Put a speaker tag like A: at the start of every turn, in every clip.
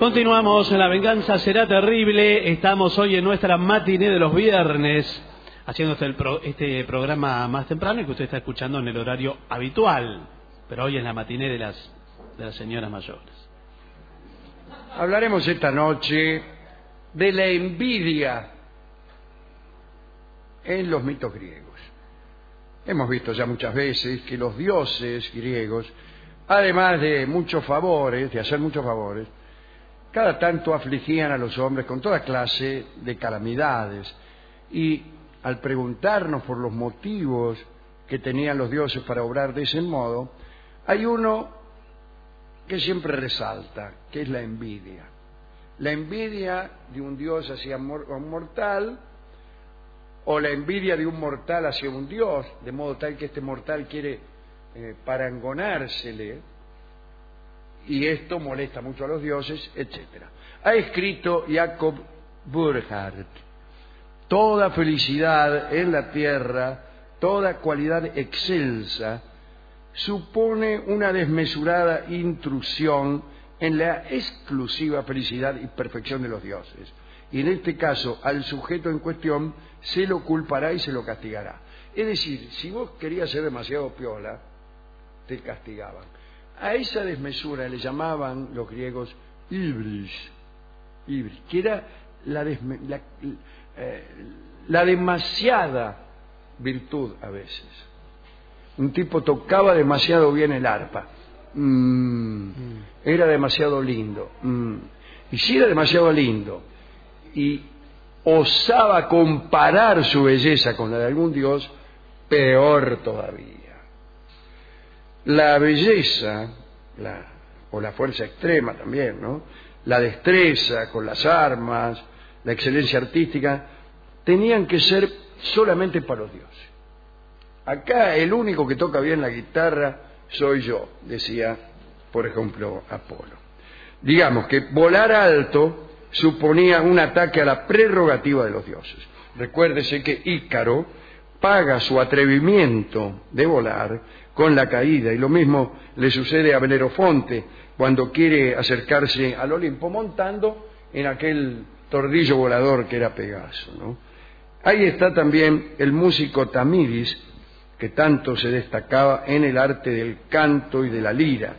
A: Continuamos en La Venganza Será Terrible. Estamos hoy en nuestra matiné de los viernes, haciendo este programa más temprano y que usted está escuchando en el horario habitual. Pero hoy es la matiné de las señoras mayores.
B: Hablaremos esta noche de la envidia en los mitos griegos. Hemos visto ya muchas veces que los dioses griegos, además de muchos favores, de hacer muchos favores, cada tanto afligían a los hombres con toda clase de calamidades. Y al preguntarnos por los motivos que tenían los dioses para obrar de ese modo, hay uno que siempre resalta, que es la envidia. La envidia de un dios hacia un mortal, o la envidia de un mortal hacia un dios, de modo tal que este mortal quiere parangonársele, y esto molesta mucho a los dioses, etc. Ha escrito Jacob Burckhardt: toda felicidad en la tierra, toda cualidad excelsa, supone una desmesurada intrusión en la exclusiva felicidad y perfección de los dioses. Y en este caso, al sujeto en cuestión se lo culpará y se lo castigará. Es decir, si vos querías ser demasiado piola, te castigaban. A esa desmesura le llamaban los griegos hybris, que era la demasiada virtud a veces. Un tipo tocaba demasiado bien el arpa, era demasiado lindo, y si era demasiado lindo y osaba comparar su belleza con la de algún dios, peor todavía. La belleza, o la fuerza extrema también, ¿no?, la destreza con las armas, la excelencia artística, tenían que ser solamente para los dioses. Acá el único que toca bien la guitarra soy yo, decía, por ejemplo, Apolo. Digamos que volar alto suponía un ataque a la prerrogativa de los dioses. Recuérdese que Ícaro paga su atrevimiento de volar con la caída, y lo mismo le sucede a Belerofonte cuando quiere acercarse al Olimpo montando en aquel tordillo volador que era Pegaso, ¿no? Ahí está también el músico Tamidis, que tanto se destacaba en el arte del canto y de la lira.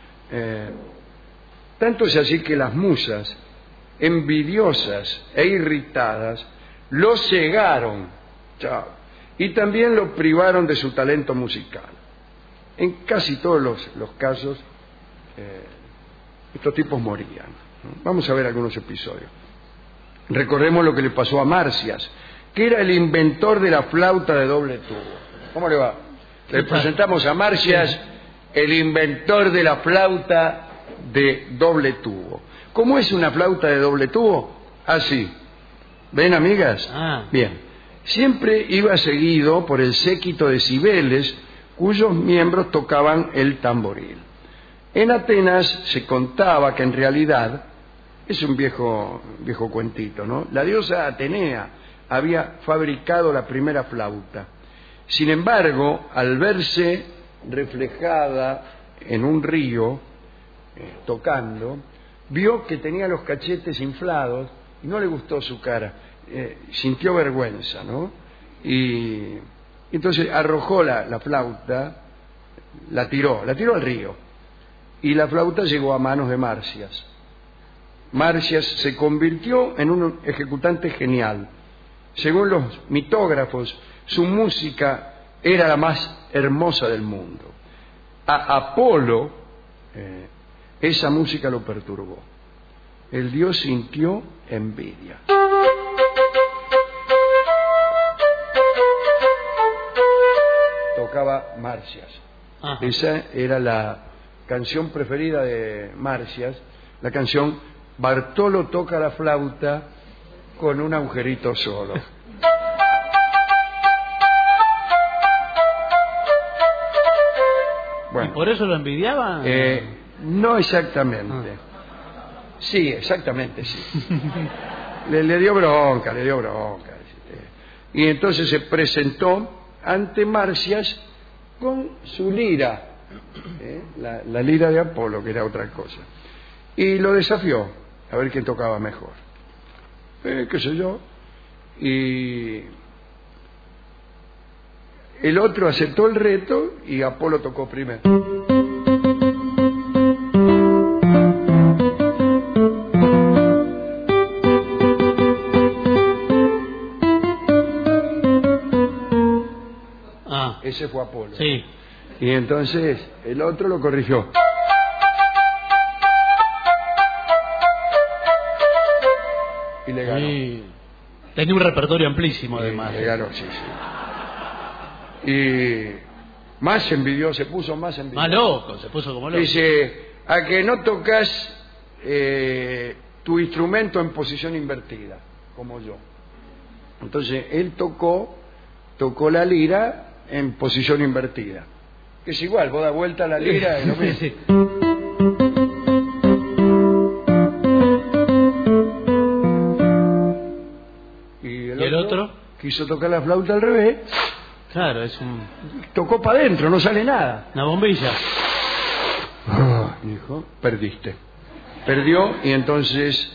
B: Tanto es así que las musas, envidiosas e irritadas, lo cegaron, y también lo privaron de su talento musical. En casi todos los casos, estos tipos morían, ¿no? Vamos a ver algunos episodios. Recordemos lo que le pasó a Marcias, que era el inventor de la flauta de doble tubo. ¿Cómo le va? Le presentamos a Marcias, el inventor de la flauta de doble tubo. ¿Cómo es una flauta de doble tubo? Así. ¿Ven, amigas? Bien. Siempre iba seguido por el séquito de cibeles, cuyos miembros tocaban el tamboril. En Atenas se contaba que en realidad, es un viejo cuentito, ¿no?, la diosa Atenea había fabricado la primera flauta. Sin embargo, al verse reflejada en un río, tocando, vio que tenía los cachetes inflados y no le gustó su cara, sintió vergüenza, ¿no? Y entonces arrojó la flauta, la tiró al río, y la flauta llegó a manos de Marcias. Marcias se convirtió en un ejecutante genial. Según los mitógrafos, su música era la más hermosa del mundo. A Apolo esa música lo perturbó. El dios sintió envidia. Tocaba Marcias. Ajá. Esa era la canción preferida de Marcias, la canción Bartolo toca la flauta con un agujerito solo.
A: Bueno, ¿y por eso lo envidiaban?
B: No exactamente. Sí, exactamente, sí. le dio bronca. Y entonces se presentó ante Marcias con su lira, la lira de Apolo, que era otra cosa, y lo desafió. a ver quién tocaba mejor. Qué sé yo. Y el otro aceptó el reto y Apolo tocó primero. Ese fue Apolo.
A: Sí.
B: Y entonces el otro lo corrigió. Y le ganó.
A: Sí. Tenía un repertorio amplísimo, además.
B: Le ganó, sí, sí. Y más envidioso, se puso más envidioso.
A: Más loco, se puso como loco.
B: Dice, a que no tocas tu instrumento en posición invertida, como yo. Entonces él tocó la lira en posición invertida. Que es igual, vos das vuelta a la lira y lo mismo.
A: Sí.
B: Y
A: el otro
B: quiso tocar la flauta al revés.
A: Claro, es un...
B: Tocó para adentro, no sale nada.
A: una bombilla.
B: Dijo, perdiste. Perdió y entonces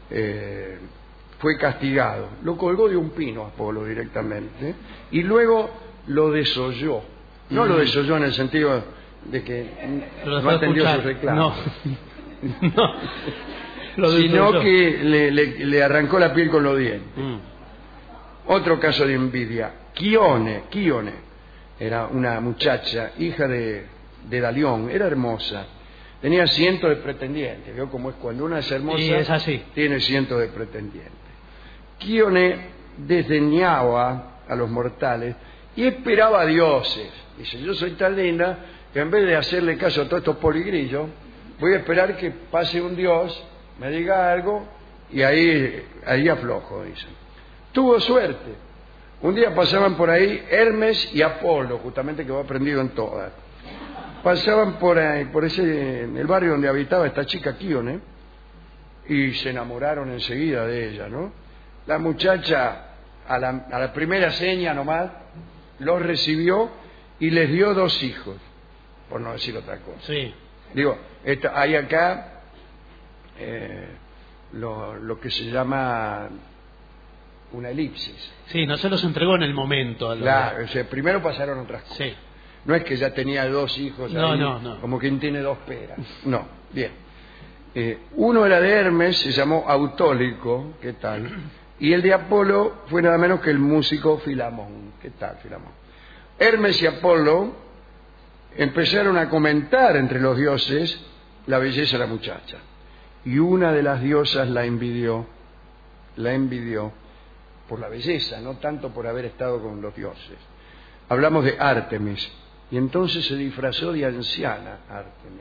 B: fue castigado. Lo colgó de un pino Apolo directamente y luego lo desolló. No lo desolló en el sentido de que no atendió sus reclamos.
A: No. No.
B: Sino que le arrancó la piel con los dientes. Otro caso de envidia. Chione era una muchacha, hija de Dalión, era hermosa. Tenía cientos de pretendientes. ¿Vio cómo es cuando una es hermosa?
A: Y es así.
B: Tiene cientos de pretendientes. Chione desdeñaba a los mortales y esperaba a dioses. Dice, yo soy tan linda que en vez de hacerle caso a todos estos poligrillos, voy a esperar que pase un dios, me diga algo y ahí aflojo, dice. Tuvo suerte. Un día pasaban por ahí Hermes y Apolo, justamente que va aprendido en todas. Pasaban por ahí, en el barrio donde habitaba esta chica Chione, y se enamoraron enseguida de ella, ¿no? La muchacha, a la primera seña nomás, los recibió y les dio 2 hijos, por no decir otra cosa.
A: Sí.
B: Digo, hay acá lo que se llama una elipsis.
A: Sí, no se los entregó en el momento.
B: Claro, o sea, primero pasaron otras cosas.
A: Sí.
B: No es que ya tenía 2 hijos ahí,
A: No.
B: como quien tiene 2 peras. No, bien. Uno era de Hermes, se llamó Autólico, ¿qué tal? Y el de Apolo fue nada menos que el músico Filamón. ¿Qué tal, Filamón? Hermes y Apolo empezaron a comentar entre los dioses la belleza de la muchacha. Y una de las diosas la envidió por la belleza, no tanto por haber estado con los dioses. Hablamos de Ártemis. Y entonces se disfrazó de anciana Ártemis.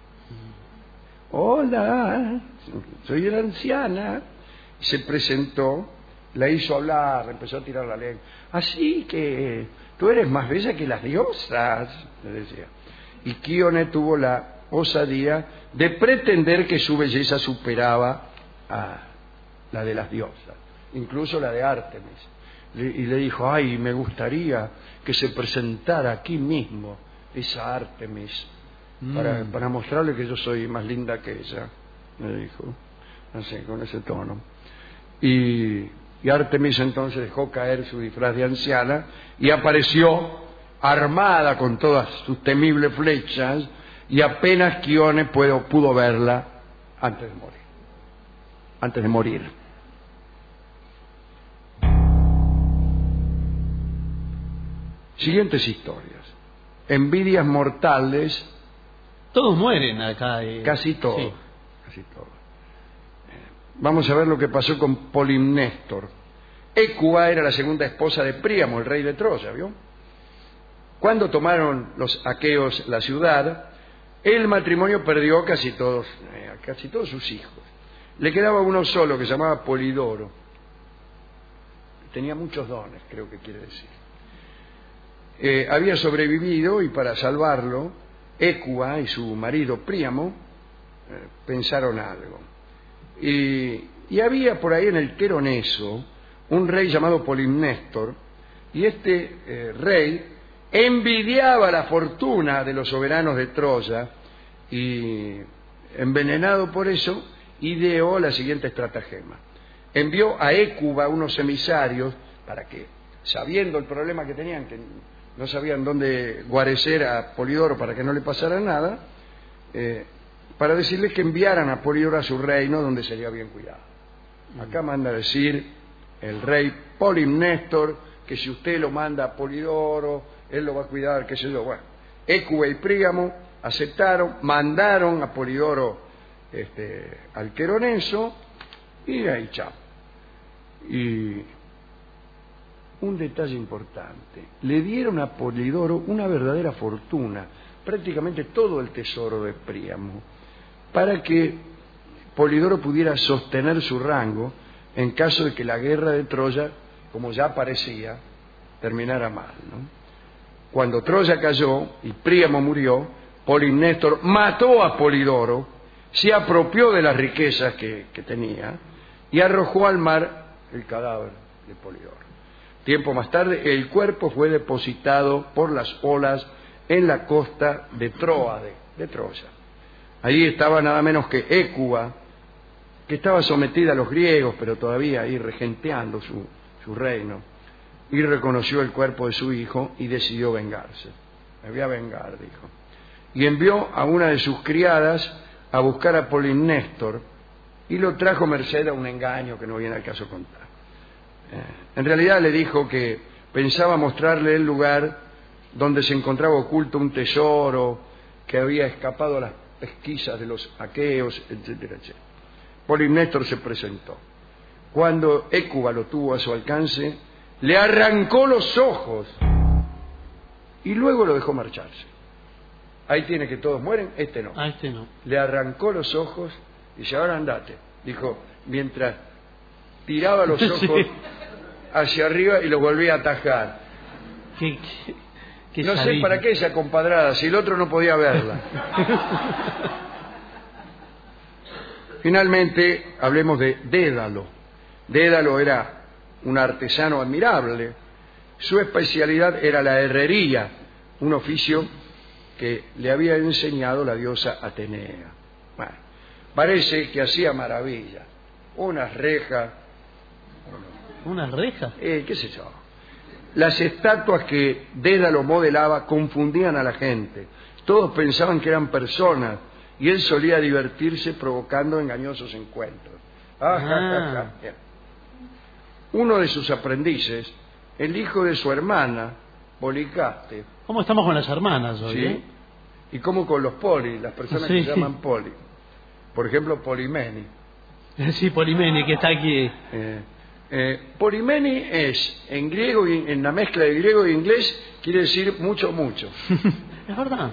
B: Hola, soy la anciana. Se presentó, la hizo hablar, empezó a tirar la lengua. Así que tú eres más bella que las diosas, le decía. Y Chione tuvo la osadía de pretender que su belleza superaba a la de las diosas, incluso la de Ártemis. Y le dijo, ay, me gustaría que se presentara aquí mismo esa Ártemis para mostrarle que yo soy más linda que ella, me dijo, así, con ese tono. Y Ártemis entonces dejó caer su disfraz de anciana y apareció armada con todas sus temibles flechas, y apenas Chione pudo verla antes de morir. Siguientes historias. Envidias mortales.
A: Todos mueren acá.
B: Casi todos.
A: Sí.
B: Casi todos. Vamos a ver lo que pasó con Polimnestor. Écuba era la segunda esposa de Príamo, el rey de Troya, ¿vio? Cuando tomaron los aqueos la ciudad, el matrimonio perdió casi todos sus hijos. Le quedaba uno solo que se llamaba Polidoro. Tenía muchos dones, creo que quiere decir. Había sobrevivido y para salvarlo, Écuba y su marido Príamo pensaron algo. Y había por ahí en el Queroneso un rey llamado Polimnestor, y este rey envidiaba la fortuna de los soberanos de Troya, y envenenado por eso ideó la siguiente estratagema. Envió a Hécuba unos emisarios para que, sabiendo el problema que tenían, que no sabían dónde guarecer a Polidoro para que no le pasara nada, para decirles que enviaran a Polidoro a su reino donde sería bien cuidado. Acá manda a decir el rey Polimnestor que si usted lo manda a Polidoro, él lo va a cuidar, qué sé yo. Bueno, Hécuba y Príamo aceptaron, mandaron a Polidoro al Queronenso y ahí chao. Y un detalle importante, le dieron a Polidoro una verdadera fortuna, prácticamente todo el tesoro de Príamo, para que Polidoro pudiera sostener su rango en caso de que la guerra de Troya, como ya parecía, terminara mal, ¿no? Cuando Troya cayó y Príamo murió, Polimnestor mató a Polidoro, se apropió de las riquezas que tenía y arrojó al mar el cadáver de Polidoro. Tiempo más tarde, el cuerpo fue depositado por las olas en la costa de Tróade, de Troya. Ahí estaba nada menos que Hécuba, que estaba sometida a los griegos, pero todavía ahí regenteando su reino, y reconoció el cuerpo de su hijo y decidió vengarse. Me voy a vengar, dijo. Y envió a una de sus criadas a buscar a Polimnestor y lo trajo merced a un engaño que no viene al caso contar. En realidad le dijo que pensaba mostrarle el lugar donde se encontraba oculto un tesoro que había escapado a las pesquisas de los aqueos, etcétera, etcétera. Polimnestor se presentó. Cuando Hécuba lo tuvo a su alcance, le arrancó los ojos y luego lo dejó marcharse. Ahí tiene que todos mueren, este no.
A: A este no.
B: Le arrancó los ojos y dice, ahora andate. Dijo, mientras tiraba los ojos
A: Sí.
B: hacia arriba y los volvía a atajar.
A: ¿Qué
B: No sé
A: sabía?
B: para qué esa compadrada, si el otro no podía verla. Finalmente, hablemos de Dédalo. Dédalo era un artesano admirable. Su especialidad era la herrería, un oficio que le había enseñado la diosa Atenea. Bueno, parece que hacía maravillas. Unas rejas.
A: ¿Una reja?
B: ¿Qué sé yo? Las estatuas que Dédalo modelaba confundían a la gente. Todos pensaban que eran personas y él solía divertirse provocando engañosos encuentros. Uno de sus aprendices, el hijo de su hermana, Policaste.
A: ¿Cómo estamos con las hermanas hoy?
B: ¿Sí? Y como con los poli, las personas que se llaman poli. Por ejemplo, Polimeni.
A: Sí, Polimeni, que está aquí.
B: Polimeni es, en griego, en la mezcla de griego e inglés, quiere decir mucho, mucho.
A: Es verdad.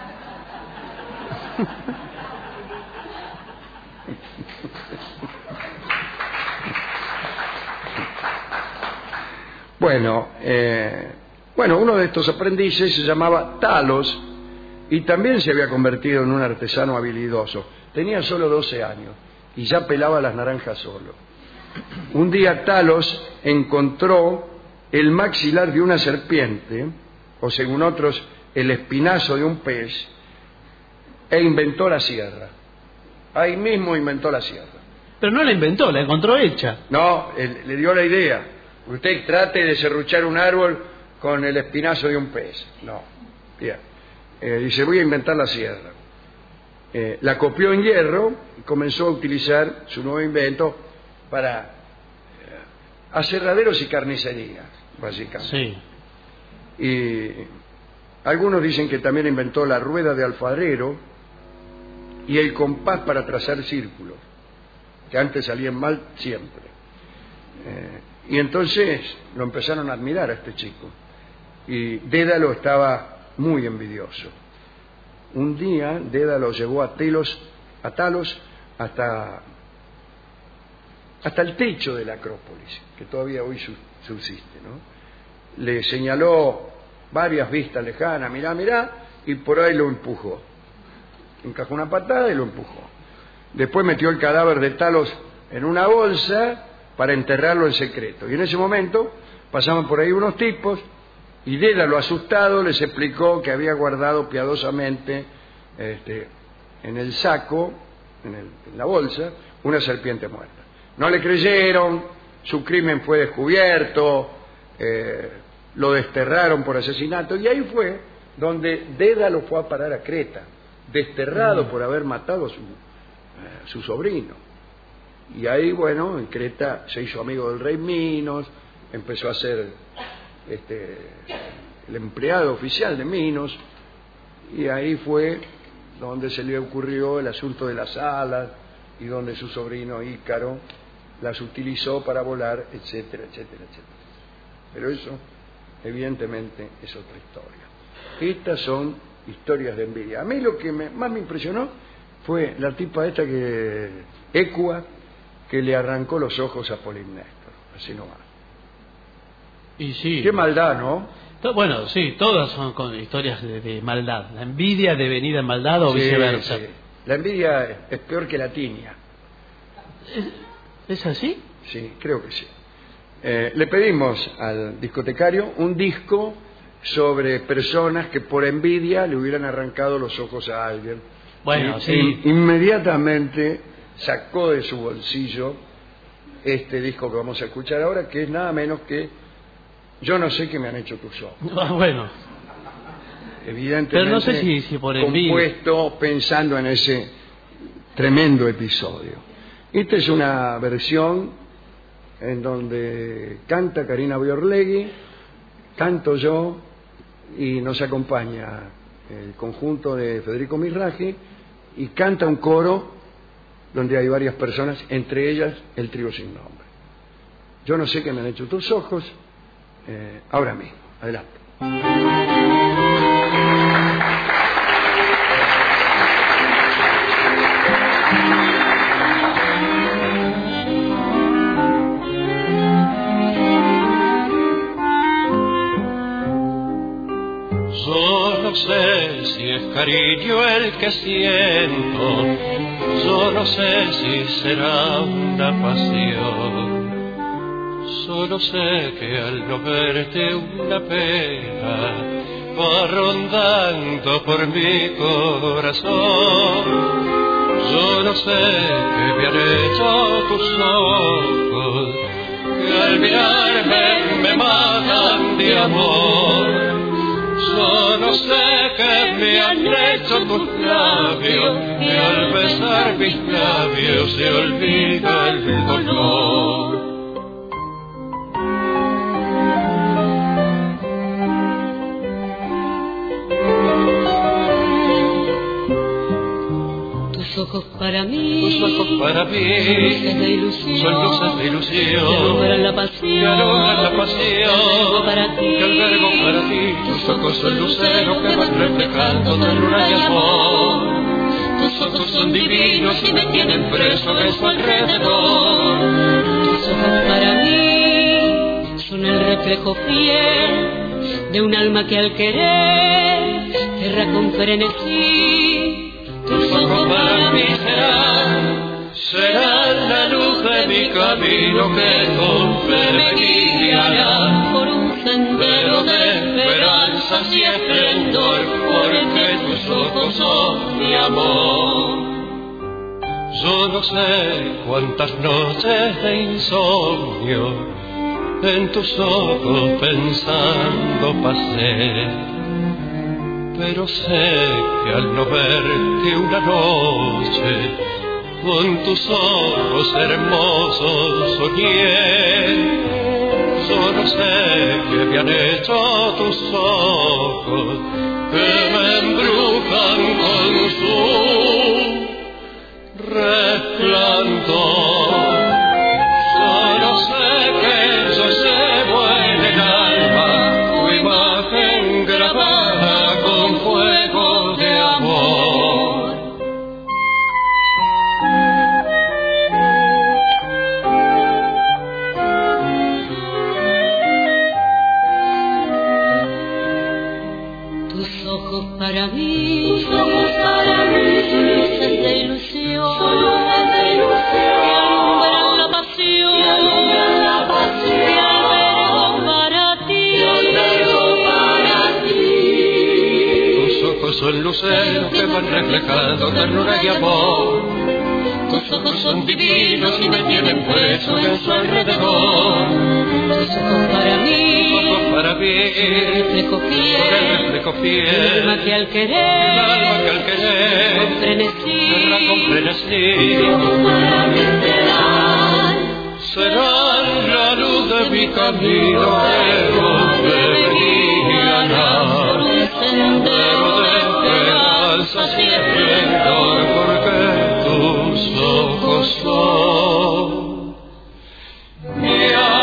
B: Bueno, uno de estos aprendices se llamaba Talos y también se había convertido en un artesano habilidoso. Tenía solo 12 años y ya pelaba las naranjas solo. Un día Talos encontró el maxilar de una serpiente, o según otros, el espinazo de un pez, e inventó la sierra. Ahí mismo inventó la sierra.
A: Pero no la inventó, la encontró hecha.
B: No, le dio la idea. Usted trate de serruchar un árbol con el espinazo de un pez. No. Bien. Dice, voy a inventar la sierra. La copió en hierro y comenzó a utilizar su nuevo invento para aserraderos y carnicerías, básicamente.
A: Sí.
B: Y algunos dicen que también inventó la rueda de alfarero y el compás para trazar círculos, que antes salían mal siempre. Y entonces lo empezaron a admirar a este chico. Y Dédalo estaba muy envidioso. Un día Dédalo llevó a Talos hasta el techo de la Acrópolis, que todavía hoy subsiste, ¿no? Le señaló varias vistas lejanas, mirá, mirá, y por ahí lo empujó. Encajó una patada y lo empujó. Después metió el cadáver de Talos en una bolsa para enterrarlo en secreto. Y en ese momento pasaban por ahí unos tipos y Dédalo, asustado, les explicó que había guardado piadosamente en el saco en la bolsa una serpiente muerta. No le creyeron, su crimen fue descubierto, lo desterraron por asesinato, y ahí fue donde Dédalo fue a parar a Creta, desterrado por haber matado a su sobrino. Y ahí, bueno, en Creta se hizo amigo del rey Minos, empezó a ser el empleado oficial de Minos, y ahí fue donde se le ocurrió el asunto de las alas, y donde su sobrino Ícaro las utilizó para volar, etcétera, etcétera, etcétera. Pero eso, evidentemente, es otra historia. Estas son historias de envidia. A mí lo que más me impresionó fue la tipa esta Écua, que le arrancó los ojos a Polimnestor, así nomás.
A: Y sí.
B: Qué maldad, ¿no?
A: Bueno, sí, todas son con historias de maldad. La envidia devenida en maldad o viceversa.
B: Sí. La envidia es peor que la tiña.
A: ¿Es así?
B: Sí, creo que sí. Le pedimos al discotecario un disco sobre personas que por envidia le hubieran arrancado los ojos a alguien.
A: Bueno, sí.
B: Inmediatamente sacó de su bolsillo este disco que vamos a escuchar ahora, que es nada menos que Yo no sé qué me han hecho tus ojos.
A: Bueno.
B: Evidentemente,
A: pero no sé si por envidia.
B: Compuesto pensando en ese tremendo episodio. Esta es una versión en donde canta Karina Biorlegui, canto yo, y nos acompaña el conjunto de Federico Mirraji, y canta un coro donde hay varias personas, entre ellas el trío sin nombre. Yo no sé qué me han hecho tus ojos, ahora mismo. Adelante.
C: Yo no sé si es cariño el que siento, yo no sé si será una pasión. Solo sé que al no verte una pena va rondando por mi corazón. Yo no sé qué me han hecho tus ojos, que al mirarme me matan de amor. Yo no sé qué me han hecho tus labios, que al besar mis labios se olvida el dolor.
D: Tus ojos para mí,
C: tus ojos para mí,
D: luces de ilusión,
C: son luces de ilusión,
D: que alumbran la pasión,
C: que alumbran la pasión,
D: que albergo para ti,
C: tus ojos son luceros que van reflejando ternura y amor. Tus ojos son divinos y me tienen preso de su alrededor.
D: Tus ojos para mí son el reflejo fiel de un alma que al querer erra con frenesí.
C: Tus ojos para mí serán la luz de mi camino que con fe me guiará
D: por un sendero
C: de esperanza y esplendor, porque tus ojos son mi amor. Yo no sé cuántas noches de insomnio en tus ojos pensando pasé, pero sé que al no verte una noche con tus ojos hermosos soñé. Yo no sé qué me han hecho tus ojos, que me embrujan con su resplandor. Solo sé que yo llevo en el alma tu imagen grabada con fuego de amor.
D: Tus ojos para mí, luces de ilusión, que alumbran la pasión, que albergo para ti.
C: Tus ojos son luceros que van reflejando ternura y amor. tus ojos son divinos y me tienen preso en su alrededor.
D: Tus ojos para mí,
C: Tus ojos para mí,
D: el reflejo
C: por el
D: fiel,
C: reflejo
D: el
C: fiel,
D: alma que al
C: el
D: querer,
C: alma que al querer,
D: con frenesí,
C: guerra con frenesí,
D: para mí
C: serán la luz de mi camino, de mi guiará, sendero de esperanza y esplendor, porque tus ojos son mi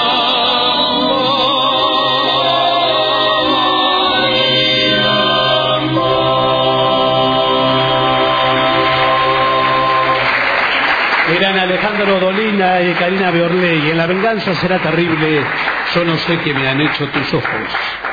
A: Eran Alejandro Dolina y Karina Beorlé, y en La venganza será terrible, yo no sé qué me han hecho tus ojos.